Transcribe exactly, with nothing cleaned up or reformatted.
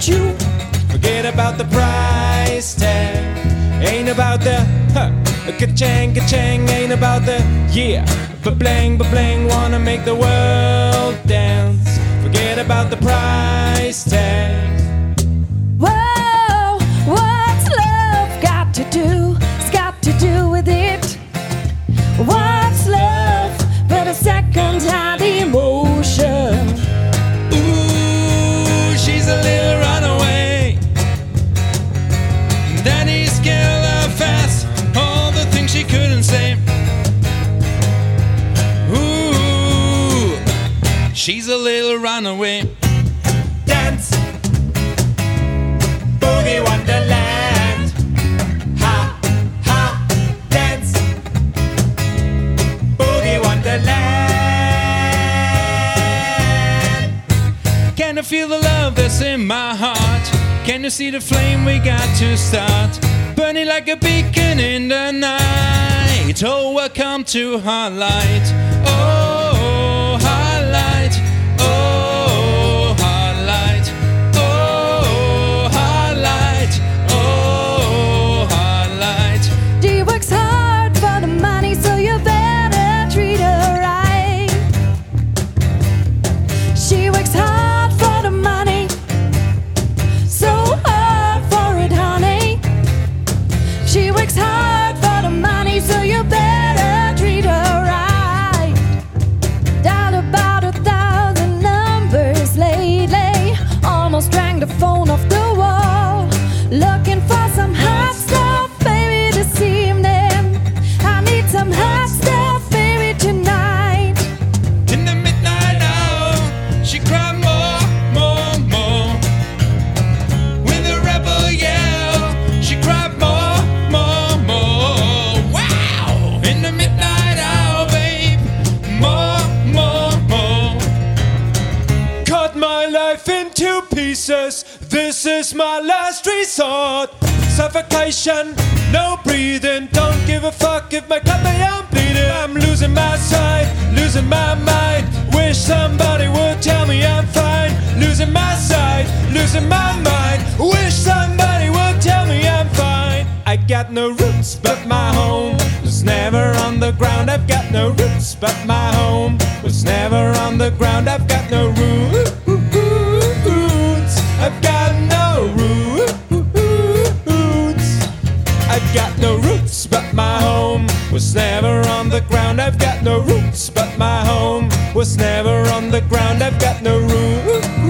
you. Forget about the price tag. Ain't about the huh, ka-chang, ka-chang. Ain't about the yeah, ba-blang, ba-blang. Wanna make the world dance. Forget about the price tag. Whoa, what's love got to do? It's got to do with it. What's love but a second-hand emotion? Ooh, she's a little runaway. Daddy scared her fast. All the things she couldn't say. Ooh, she's a little runaway. Dance, boogie wonderland. Ha, ha, dance, boogie wonderland. Can you feel the love that's in my heart? Can you see the flame we got to start? Burning like a beacon in the night. Oh, welcome to Highlight. Oh, Highlight. Oh, Highlight. Oh, Highlight. Oh, Highlight. She works hard for the money, so you better treat her right. She works hard for the money, so hard for it, honey. She works hard for the money, so you better treat her right. Dialed about a thousand numbers lately, almost rang the phone off the wall. Looking for some hot stuff, baby, this evening. I need some hot stuff, baby, tonight. In the midnight hour, she cried more, more, more. With a rebel yell, she cried more, more, more. Wow! In the midnight hour, babe, more, more, more. Cut my life into pieces. This is my last resort. Suffocation, no breathing. Don't give a fuck if my cup may I'm bleeding. I'm losing my sight, losing my mind. Wish somebody would tell me I'm fine. Losing my sight, losing my mind. Wish somebody would tell me I'm fine. I got no roots, but my home was never on the ground. I've got no roots, but my home was never on the ground. I've got no roots. I've got no roots. I've got no roots, but my home was never on the ground. I've got no roots, but my home was never on the ground. I've got no roots.